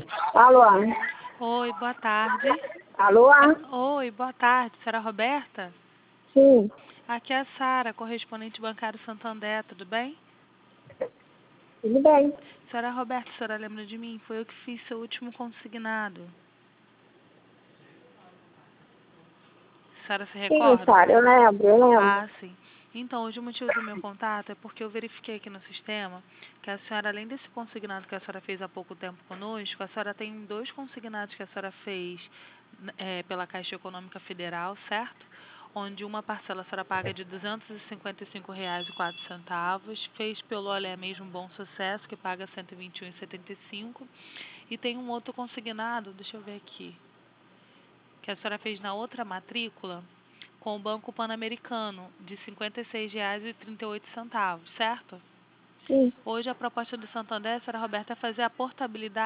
Alô? Oi, boa tarde. Alô? Oi, boa tarde. Senhora Roberta? Sim, Aqui é a Sara, correspondente bancário Santander, tudo bem? tudo bem. Senhora Roberta, a senhora lembra de mim? Foi eu que fiz seu último consignado. A senhora se Sim, recorda? Sara, eu lembro. Ah, sim. Então, hoje o motivo do meu contato é porque eu verifiquei aqui no sistema que a senhora, além desse consignado que a senhora fez há pouco tempo conosco, a senhora tem 2 consignados que a senhora fez pela Caixa Econômica Federal, certo? Onde uma parcela a senhora paga de R$ 255,04, fez pelo Olé Mesmo Bom Sucesso, que paga R$ 121,75, e tem um outro consignado, deixa eu ver aqui, que a senhora fez na outra matrícula, com o Banco Pan-Americano, de R$ 56,38, certo? Sim. Hoje a proposta do Santander, senhora Roberta, é fazer a portabilidade